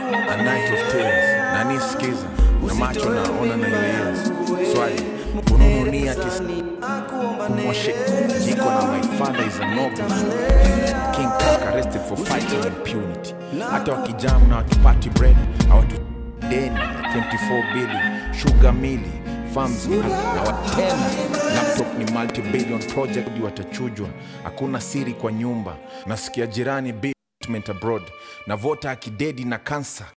A night of tears. Nani skiza na macho naona na ears. Swali unununia kumoshe jiko na my father is a noble. King Kaka arrested for fighting impunity. Hata wakijam na wakipati bread hawatu deni 24 billion sugar mili farms ni na watena. Laptop ni multi-billion project di watachujwa. Hakuna siri kwa nyumba. Nasikia jirani basement abroad na vota akidedi na cancer.